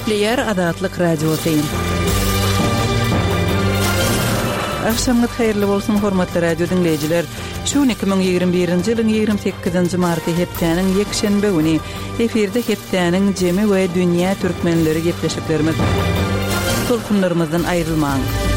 Gepleyer Adatlyk Radiosu. Akşamınız hayırlı bolsun hormatly radio dinleyijiler. Şu 2021-nji ýylyň 28-nji marty hepdeniň ýekşenbe güni efirde hepdeniň jemi we dünýä türkmenleri gepleşiklerimiz. Tolkunlarymyzdan aýrylmaň.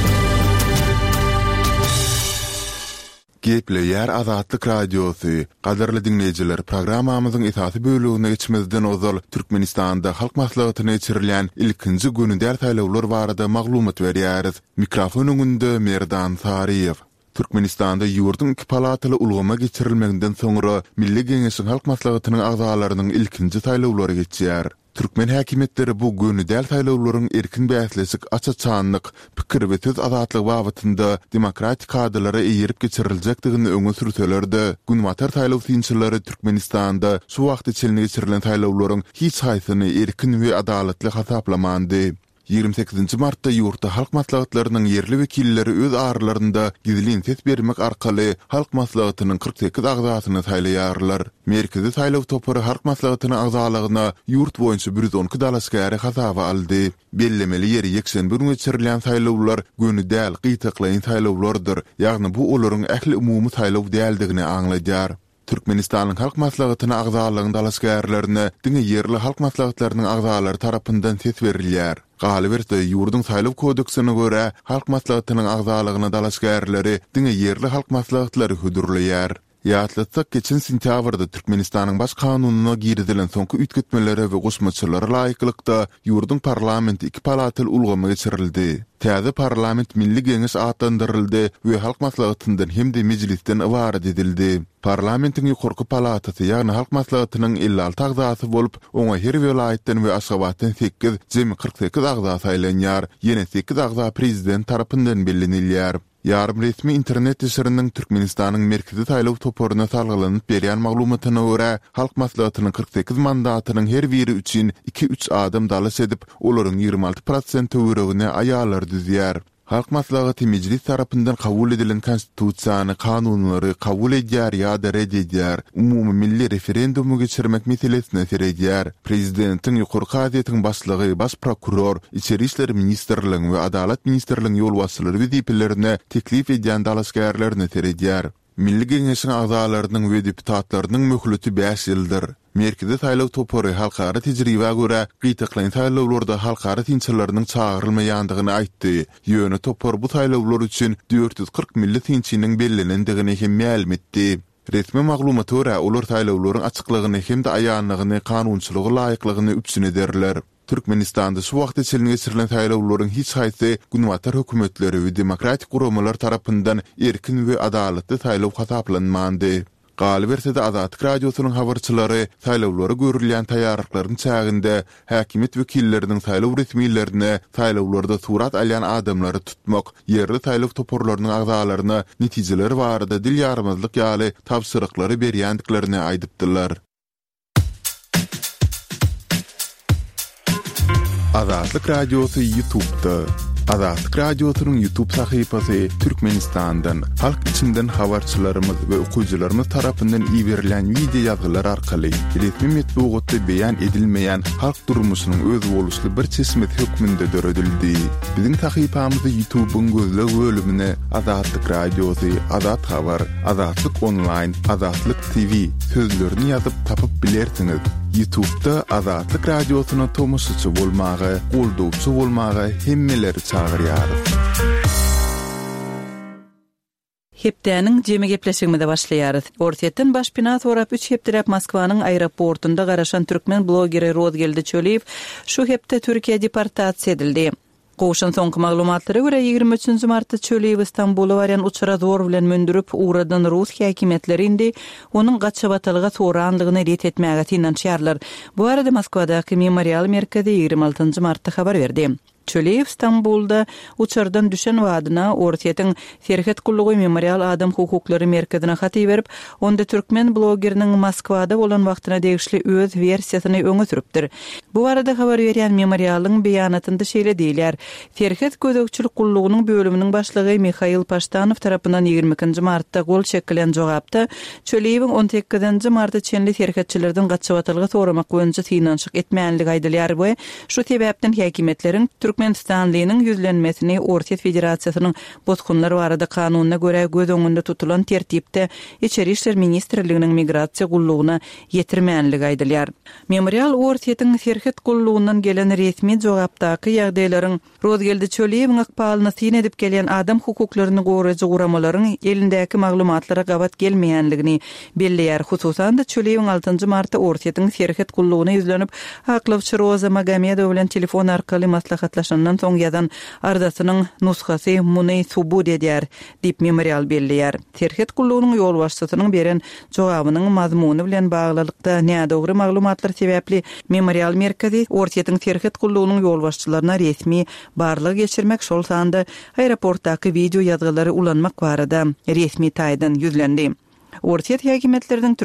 Gepleyer Adatlyk Radiosu. Gaderli dinleyijiler, programamyzyň esasy bölügine geçmezden ozal Türkmenistanda halk maslahatyna geçirilýän ilkinji günündäl saýlawlar barada maglumat berýäris. Mikrofon öňünde Merdan Sariýew. Türkmenistanda ýurduň iki palatyly ulgama geçirilmeginden soňra Milli Geňeşiň halk maslahatynyň agzalarynyň ilkinji saýlawlary geçýär. Türkmen häkimetleri bu günündäl saýlawlaryň erkin bäsleşik, açaçanlyk, pikir we söz azatlygy babatynda demokratik kadrlara eýerip geçiriljakdygyny öňe sürseler-de, günwatar saýlaw synçylary Türkmenistanda şu wagt içinde geçirilen saýlawlaryň hiç haýsyny erkin we adalatly hasaplamandy. 28 martda ýurtda halk maslahatlarynyň yerli wekilleri öz aralarynda gizlin ses bermek arkaly halk maslahatynyň 48 agzasyny saýlaýarlar. Merkezi saýlaw topary halk maslahatynyň agzalygyna ýurt boýunça 112 dalaşgary hasaba aldy. Bellemeli ýeri ýekşenbe günü geçirilen saýlawlar günüdäl gytaklaýan saýlawlardyr. Ýagny bu olaryň ähli umumy saýlaw däldigini aňlaýar. Türkmenistanyň halk maslahatyny agzalygyň dalaşgärlerini diňe yerli halk maslahatlarynyň agzalary tarapyndan ses berilýär. Galiberde ýurduň saýlaw kodeksine görä halk maslahatynyň agzalygyna dalaşgärleri diňe yerli halk maslahatlary hödürleýär. Ýatlatsak geçen sentýabrda Türkmenistanyň baş kanunyna girdilen soňky ütgetmelere we goşmaçylara laýyklykda ýurduň parlamenti iki palatyly ulgama geçirildi. Täze parlament Milli Geňeş atandyryldy we halk maslahatyndan hem-de mejlisden ibaret edildi. Parlamentiň ýokarky palatasy, ýagny halk maslahatynyň 56 agzasy bolup, oňa her welaýetden we aşgabatdan 8, jemi 48 agza saýlanýar. Ýene 8 agza prezident tarapyndan bellenilýär. Yarım resmi internet esirinin Türkmenistanyň merkezi saýlaw toporyna salgylanyp berýän maglumatyna görä, halk maslahatynyň 48 mandatynyň her biri üçin 2-3 adam dalaş edip, olaryň 26% töweregine aýalar düzýär. Halk maslahaty mejlis tarapyndan kabul edilen konstitusiýany, kanunlary kabul edýär ýa-da red edýär. Umumy milli referendumy geçirmek meselesine serýär. Prezidentiň ýokarky adytyň başlygy, baş prokuror, içeri işler ministrligiň we adalet ministrligiň ýolbaşçylary weziplerine teklif edýän dalaşgärlerini serýär. Milli Geňeşiň agzalarynyň we deputatlarynyň möhleti 5 ýyldyr. Merkezi saýlaw topory halkara tejribe görä gytaklaýan saýlawlarda halkara synçylarynyň çağırylmaýandygyny aýtdy. Ýöne topor bu saýlawlar üçin 440 milli synçynyň bellenendigini hem ma'lum etdi. Resmi maglumat görä olar saýlawlaryň açyklygyny hem-de aýanlygyny, kanunçylygy laýyklygyny üpsün ederler. Türkmenistanda şu wagt içinde geçirilen saýlawlaryň hiç haýsy günwatar hökümetleri we demokratik guramalar tarapyndan erkin we adalatly saýlaw hasaplanmandy. Galiberde Adatlyk Radiosynyň habarçylary saýlawlary görülýän taýýarlyklaryň çäginde häkimet wekilleriniň saýlaw resmiýetlerine saýlawlarda surat alýan adamlary tutmak, yerli saýlaw toporlarynyň agzalaryna netijeleri barada dil ýarymazlyk ýaly tapşyryklary berýändiklerini aýdypdylar. Adatlyk Radiosu YouTube'da. Adatlyk Radiosynyň YouTube sahypasy Türkmenistandan, halk içinden habarçylarymyz we okuwçylarymyz tarapyndan iýerilen video ýazgylar arkaly resmi metbuatda beýan edilmeýän halk durmuşynyň öz boluşly bir çeşmet hökmünde döredildi. Biziň sahypamyzda YouTube'un gözleg bölümine Adatlyk Radiosu, Adat Habar, Adatlyk Online, Adatlyk TV sözlerini ýazyp tapyp bilersiňiz. YouTube'da Adatlyk Radiosyna tomoşaçy bolmagy, goldawçy bolmagy hemmeleri çağırýar. Hepdeniň jemi gepleşigimde başlaýarys. Orsetden başpina sorap 3 hepdirap Moskwanyň aeroportunda garaşan türkmen blogeri Rozgeldi Çöliýew şu hepde Türkiýe deportasiýa edildi. Goşun soňky maglumatlary görä 23 martda Çöliýew Istanbuly barýan uçura zor bilen mündürüp uğradan Rus häkimetleri indi onuň gaçabatlyga sorandygyny ret etmäge tinançýarlar. Bu arada Moskwadaky memorial merkezi 26 martda habar berdi. Çöleyev İstanbul'da uçardan düşen wadyna Ortiýetiň Ferhat Kullugy Memorial Adam hukuklary merkezine haty berip, onda türkmen blogeriniň Moskwada bolan wagtyna degişli öz versiýasyny öňe sürüpdir. Bu arada habar berýän memorialyň beýanatynda şeýle diýilýär. Ferhat Gödökçilik Kullugynyň bölüminiň başlygy Mikhail Paştanow tarapyndan 22-nji martda gol çekilen jogapda Çöleýewiň 18-nji martda çenli ferhatçylardan gaçyp soramak boýunça finansyk etmänligi aýdylýar we şu sebäpden häkimetleriň Türkmenistanlygynyň yüzlenmesini Ortiýet Federasiýasynyň botkunlary barada kanunyna görä göz öňünde tutulan tertipde İçeri işler ministrliginiň migrasiýa gullugyna ýetirmänligi aýdylýar. Memorial Ortiýetiň Ferhat Kullugynyň gelen resmi jogapdaky ýagdaýlaryň Rozgeldi Çöleýewiň akpalyny syn edip gelen adam hukuklaryny goraýjy guramalaryň elindäki maglumatlara gabat gelmeýänligini belleýär. Hususan da Çöleýewiň 6-njy martda Ortiýetiň Ferhat Kullugyna ýüzlenip Aklawçy Roza Magomedow bilen telefon arkaly maslahatlaşandan soň ýazan ardasynyň nuskasy muny subut edýär diýip memorial belleýär. Ferhat Kullugynyň ýol başçysynyň beren jogabynyň mazmuny bilen baglylykda nädogry maglumatlar sebäpli memorial merkezi Ortiýetiň Ferhat Kullugynyň ýol başçylaryna resmi barlyk geçirmek şol sanda aeroportdaky video ýazgylary ulanmak barada resmi taýdan ýüzlendi. Ortiýet häkimetleriň